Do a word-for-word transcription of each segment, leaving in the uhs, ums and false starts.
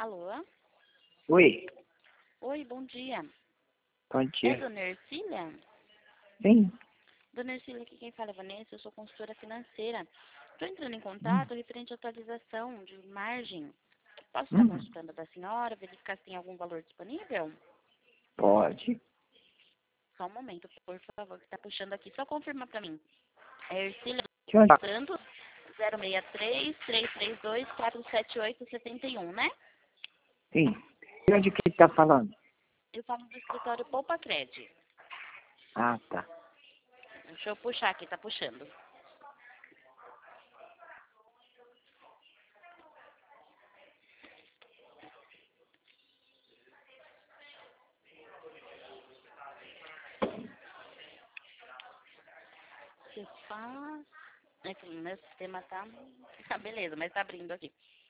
Alô? Oi, Oi, bom dia. bom É dia. Dona Ercília? Sim. Dona Ercília, aqui quem fala é Vanessa, eu sou consultora financeira. Estou entrando em Hum, contato referente à atualização de margem. Posso estar hum, consultando da senhora, verificar se tem algum valor disponível? pode. Só um momento, por favor, que está puxando aqui. Só confirma para mim. É Ercília De onde? Santos, zero seis três, três três dois, quatro sete oito, sete um, né? Sim. De onde que está falando? Eu falo do escritório Poupa Cred. Ah, tá. Deixa eu puxar aqui, tá puxando. Você faz... É que o meu sistema tá... Ah, beleza, mas tá abrindo aqui.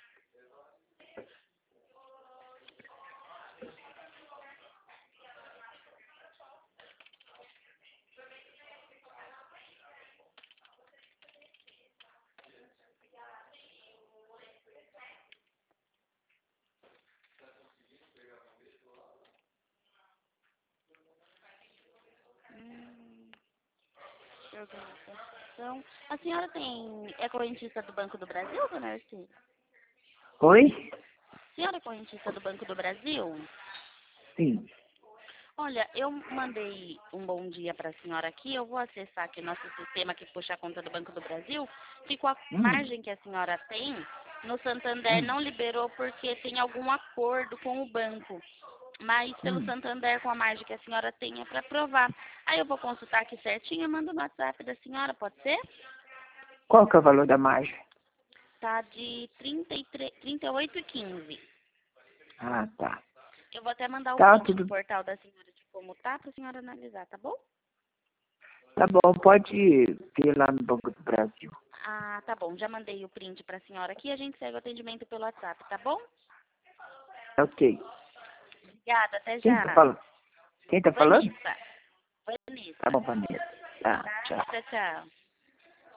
Hum, organização... A senhora tem... É correntista do Banco do Brasil, dona Arci? Oi? A senhora é correntista do Banco do Brasil? Sim. Olha, eu mandei um bom dia para a senhora aqui. Eu vou acessar aqui nosso sistema que puxa a conta do Banco do Brasil. Ficou a Hum, margem que a senhora tem no Santander hum, não liberou porque tem algum acordo com o banco. Mas pelo hum. Santander, com a margem que a senhora tem, é para provar. Aí eu vou consultar aqui certinho e mando no WhatsApp da senhora, pode ser? Qual que é o valor da margem? Tá de trinta e três, trinta e oito e quinze. Ah, tá. Eu vou até mandar o Tá, print do tudo. portal da senhora de como tá para a senhora analisar, tá bom? Tá bom, pode ver lá no Banco do Brasil. Ah, tá bom. Já mandei o print para a senhora aqui. A gente segue o atendimento pelo WhatsApp, tá bom? Ok. Obrigada, até Quem já. tá falando? Quem tá falando? Vanessa. Tá Vanessa. bom, Vanessa. Tá, Tá? tchau. Tchau, tchau.